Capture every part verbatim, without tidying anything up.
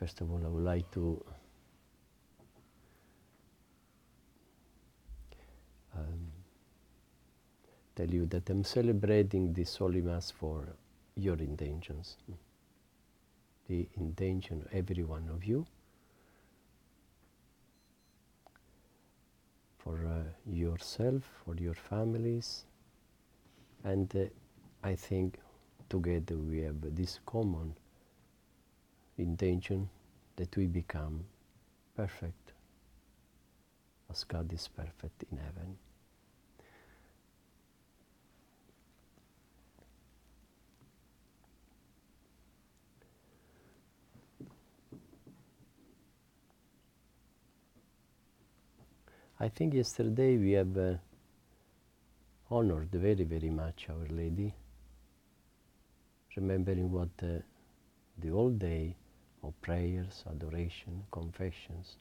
First of all, I would like to um, tell you that I'm celebrating this Holy Mass for your intentions, the intention of every one of you, for uh, yourself, for your families, and uh, I think together we have this common intention that we become perfect as God is perfect in heaven. I think yesterday we have uh, honored very, very much Our Lady, remembering what uh, the whole day of prayers, adoration, confessions.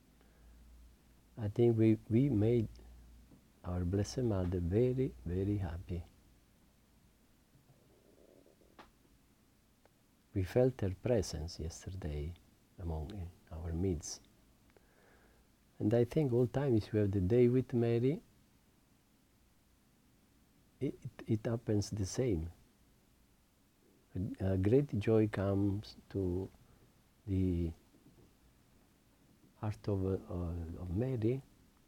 I think we, we made our Blessed Mother very, very happy. We felt her presence yesterday among our midst. And I think all times we have the day with Mary, it, it happens the same. A, a great joy comes to the heart of, uh, of Mary,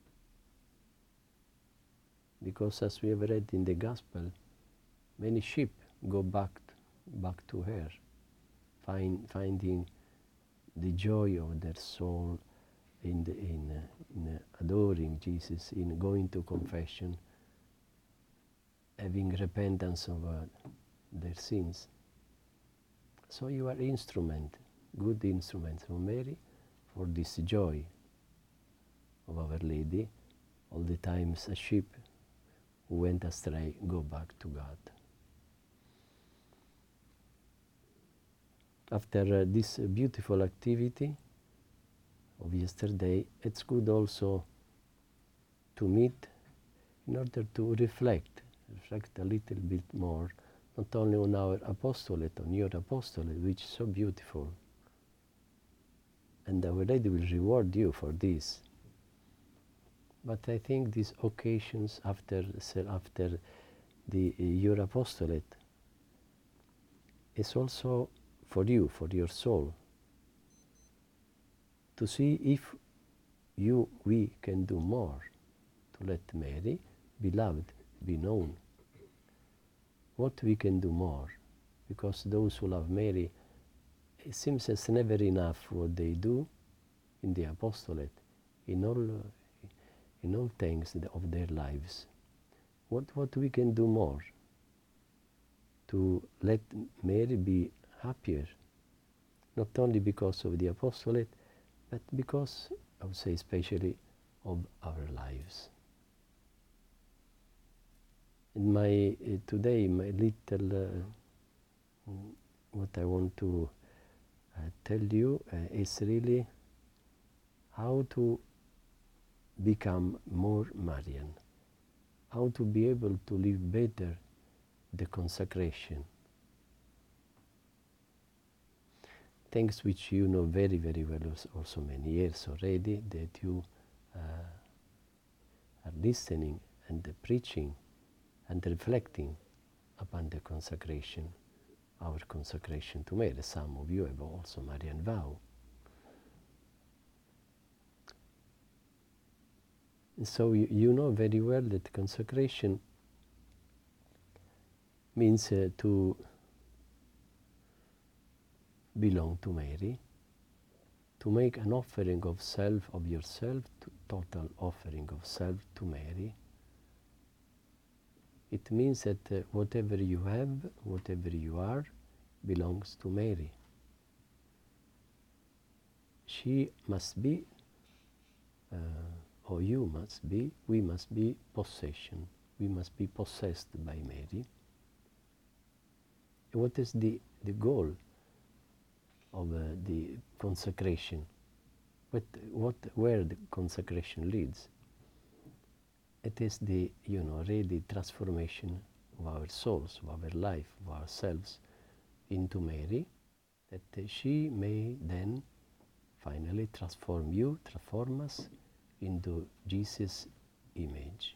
because as we have read in the Gospel, many sheep go back, back to her, find, finding the joy of their soul in, the, in, uh, in uh, adoring Jesus, in going to confession, having repentance of uh, their sins. So you are instrument, good instrument from Mary for this joy of Our Lady. All the times a sheep who went astray go back to God. After uh, this uh, beautiful activity of yesterday, it's good also to meet in order to reflect, reflect a little bit more, not only on our apostolate, on your apostolate, which is so beautiful. And Our Lady will reward you for this. But I think these occasions after, after the, uh, your apostolate is also for you, for your soul, to see if you, we can do more to let Mary be loved, be known. What we can do more, because those who love Mary, it seems it's never enough what they do in the apostolate, in all, uh, in all things of their lives. What, what we can do more to let Mary be happier, not only because of the apostolate, but because, I would say, especially of our lives. In my, uh, today, my little, uh, what I want to uh, tell you uh, is really how to become more Marian, how to be able to live better the consecration. Things which you know very, very well also many years already, that you uh, are listening and uh, preaching and reflecting upon the consecration, our consecration to Mary. Some of you have also Marian vow. And so you, you know very well that consecration means uh, to belong to Mary, to make an offering of self, of yourself, to total offering of self to Mary. It means that uh, whatever you have, whatever you are, belongs to Mary. She must be, uh, or you must be, we must be possession. We must be possessed by Mary. And what is the, the goal of uh, the consecration? What, what, where the consecration leads? It is the, you know, really transformation of our souls, of our life, of ourselves into Mary, that uh, she may then finally transform you, transform us into Jesus' image.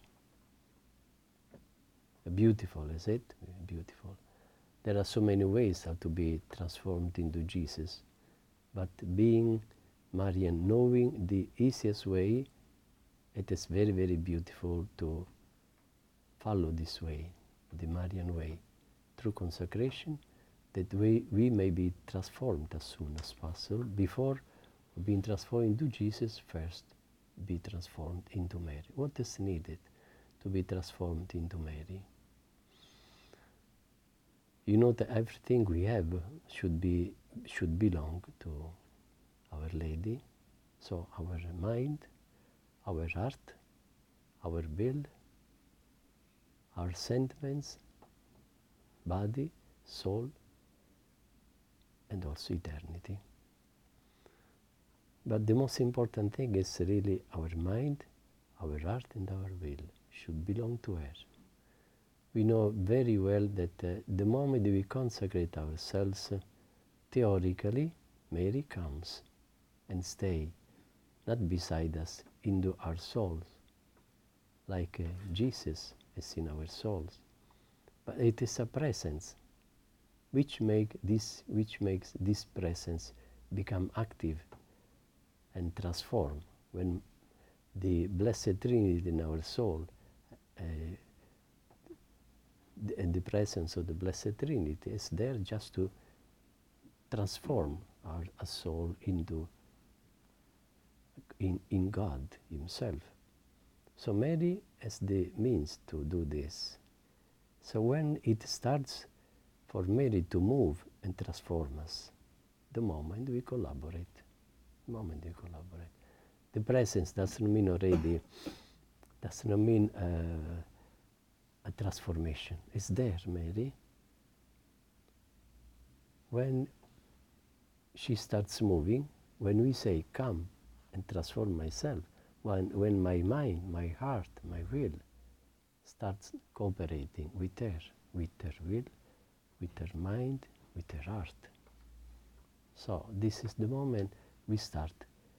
Beautiful, is it? Beautiful. There are so many ways how to be transformed into Jesus, but being Marian, knowing the easiest way, it is very, very beautiful to follow this way, the Marian way, through consecration, that we, we may be transformed as soon as possible. Before being transformed into Jesus, first be transformed into Mary. What is needed to be transformed into Mary? You know that everything we have should be should belong to Our Lady. So our mind, our heart, our will, our sentiments, body, soul, and also eternity. But the most important thing is really our mind, our heart, and our will should belong to her. We know very well that uh, the moment we consecrate ourselves, uh, theoretically, Mary comes and stays, not beside us, into our souls, like uh, Jesus is in our souls. But it is a presence which, make this, which makes this presence become active and transform when the Blessed Trinity in our soul uh, the, and the presence of the Blessed Trinity is there just to transform our, our soul into in, in God Himself. So Mary has the means to do this. So when it starts for Mary to move and transform us, the moment we collaborate, the moment we collaborate. The presence doesn't mean already, doesn't mean uh, a transformation. It's there, Mary. When she starts moving, when we say, come and transform myself, when, when my mind, my heart, my will starts cooperating with her, with her will, with her mind, with her heart. So this is the moment we start.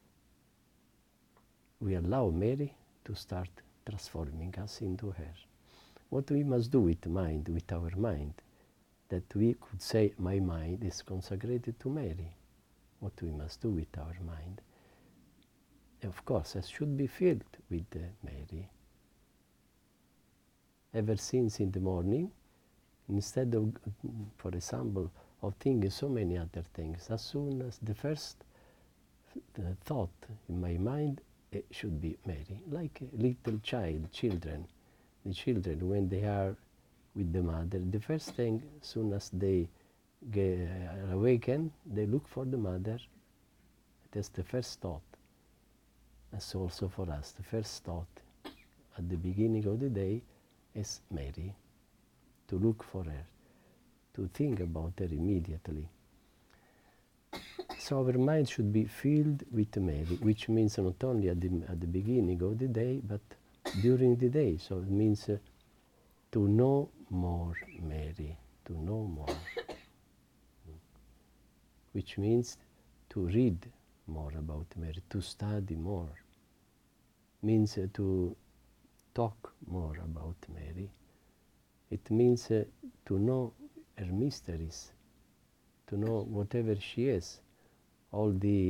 We allow Mary to start transforming us into her. What we must do with mind, with our mind, that we could say, my mind is consecrated to Mary. What we must do with our mind. Of course, it should be filled with uh, Mary. Ever since in the morning, instead of, for example, of thinking so many other things, as soon as the first uh, thought in my mind, it should be Mary. Like a little child, children. The children, when they are with the mother, the first thing, as soon as they get uh, awaken, they look for the mother. That's the first thought. That's also for us. The first thought at the beginning of the day is Mary. To look for her, to think about her immediately. So our mind should be filled with Mary, which means not only at the, at the beginning of the day, but during the day. So it means uh, to know more Mary, to know more. Which means to read more about Mary, to study more. Means uh, to talk more about Mary. It means uh, to know her mysteries, to know whatever she is, all the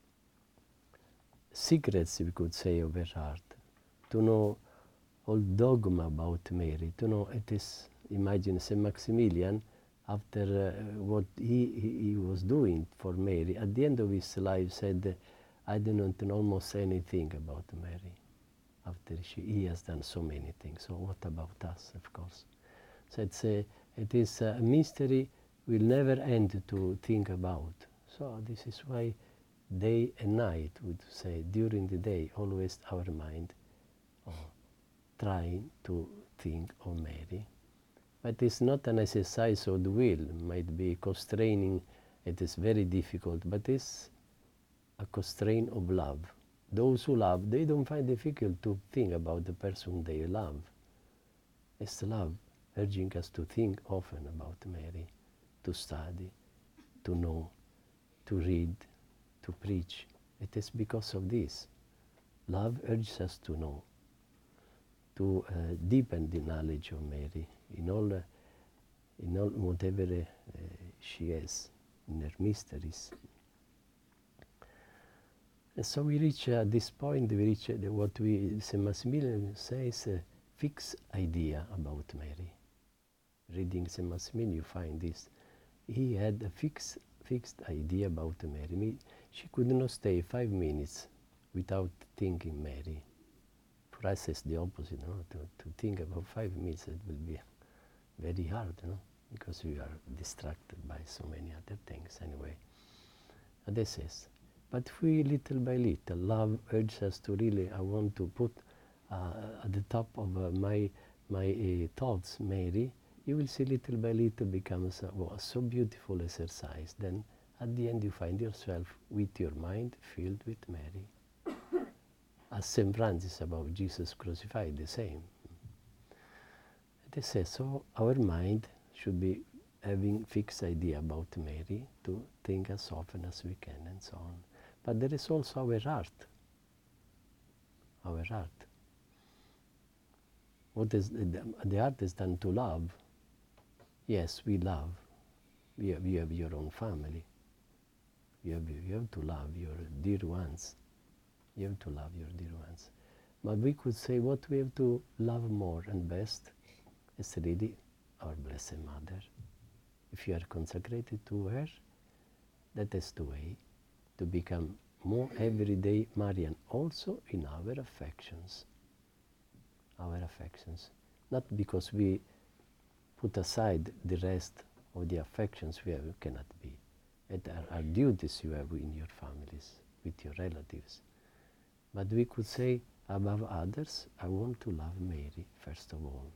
secrets, we could say, of her heart, to know all dogma about Mary, to know it is, imagine Saint Maximilian, after uh, what he, he, he was doing for Mary, at the end of his life said, I do not know almost anything about Mary, after she, he has done so many things. So what about us, of course? So it's a, it is a mystery we'll never end to think about. So this is why day and night, would say, during the day, always our mind oh, trying to think of Mary. But it's not an exercise of the will, it might be constraining, it is very difficult, but it's a constraint of love. Those who love, they don't find it difficult to think about the person they love. It's love urging us to think often about Mary, to study, to know, to read, to preach, It is because of this. Love urges us to know, to uh, deepen the knowledge of Mary in all, uh, in all whatever uh, she is, in her mysteries. And so we reach at uh, this point, we reach uh, what we, Saint Maximilian says, a fixed idea about Mary. Reading Saint Maximilian, you find this. He had a fixed, fixed idea about Mary. Me, she could not stay five minutes without thinking Mary. For us, it's the opposite, no? To, to think about five minutes, it will be very hard, no? Because we are distracted by so many other things anyway. And this is. But we, little by little, love urges us to really, I want to put uh, at the top of uh, my, my uh, thoughts, Mary. You will see little by little becomes a, well, a so beautiful exercise. Then at the end you find yourself with your mind filled with Mary. As Saint Francis about Jesus crucified, the same. They say, so our mind should be having fixed idea about Mary, to think as often as we can and so on. But there is also our heart. Our heart. What is the, the heart is done to love. Yes, we love. You have, you have your own family. You have, you have to love your dear ones. You have to love your dear ones. But we could say what we have to love more and best is really our Blessed Mother. If you are consecrated to her, that is the way to become more everyday Marian, also in our affections. Our affections. Not because we put aside the rest of the affections we have, cannot be. It are, are duties you have in your families, with your relatives. But we could say, above others, I want to love Mary, first of all.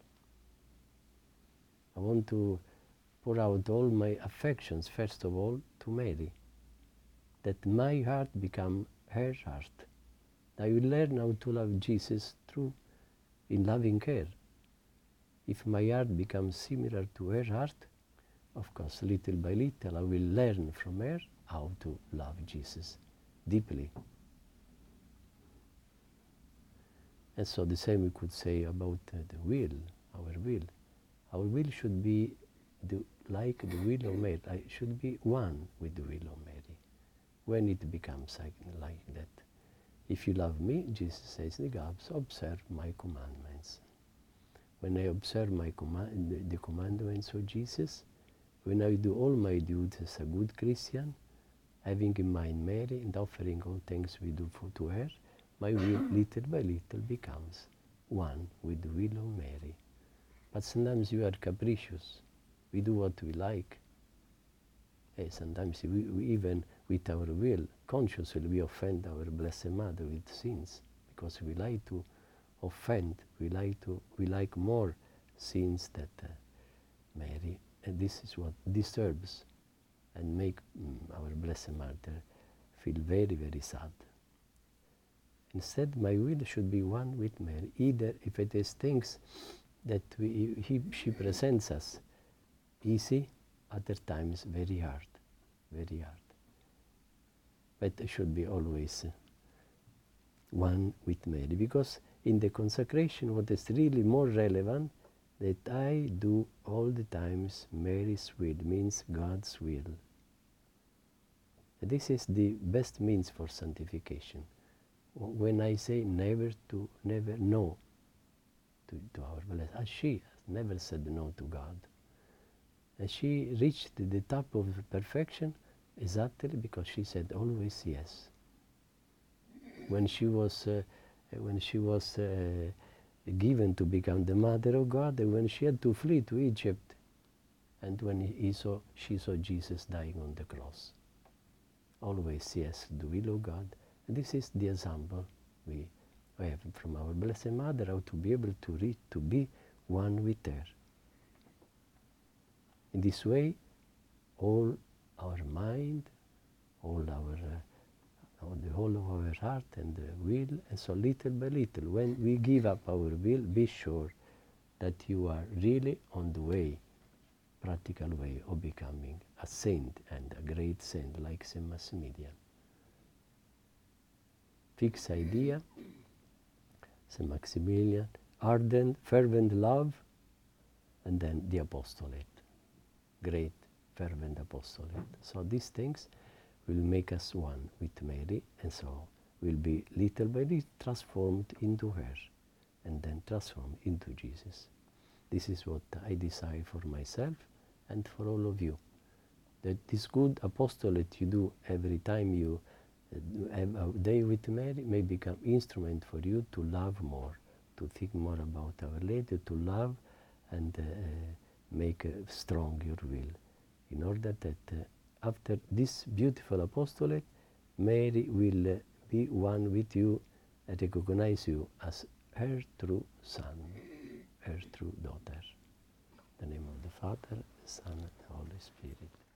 I want to pour out all my affections, first of all, to Mary. That my heart become her heart. I will learn how to love Jesus through in loving her. If my heart becomes similar to her heart, of course, little by little, I will learn from her how to love Jesus deeply. And so the same we could say about uh, the will, our will. Our will should be the, like the will of Mary. I should be one with the will of Mary. When it becomes like, like that. If you love me, Jesus says in the Gospel, observe my commandments. When I observe my command, the, the commandments of Jesus, when I do all my duties as a good Christian, having in mind Mary and offering all things we do for, to her, my will little by little becomes one with the will of Mary. But sometimes we are capricious. We do what we like. Hey, sometimes we, we even with our will, consciously we offend our Blessed Mother with sins, because we like to offend, we like to, we like more sins that uh, Mary, and this is what disturbs and make mm, our Blessed Mother feel very, very sad. Instead, my will should be one with Mary, either if it is things that we, he, she presents us easy, other times very hard, very hard. But it should be always uh, one with Mary, because in the consecration what is really more relevant, that I do all the times Mary's will, means God's will. And this is the best means for sanctification. When I say never to, never no to, to our Blessed, as she never said no to God. And she reached the top of perfection exactly because she said always yes. When she was, uh, when she was uh, given to become the Mother of God, and when she had to flee to Egypt, and when he saw, she saw Jesus dying on the cross. Always yes, the will of God. And this is the example we have from our Blessed Mother, how to be able to reach, to be one with her. In this way, all our mind, all our, uh, all the whole of our heart and the will, and so little by little, when we give up our will, be sure that you are really on the way, practical way of becoming a saint and a great saint like Saint Maximilian. fixed idea, Saint Maximilian, ardent, fervent love, and then the apostolate, great, fervent apostolate. So these things will make us one with Mary, and so will be little by little transformed into her, and then transformed into Jesus. This is what I desire for myself and for all of you. That this good apostolate you do every time you uh, have a day with Mary may become instrument for you to love more, to think more about Our Lady, to love and uh, make uh, strong your will, in order that uh, after this beautiful apostolate, Mary will uh, be one with you and recognize you as her true son, her true daughter. In the name of the Father, the Son, and the Holy Spirit.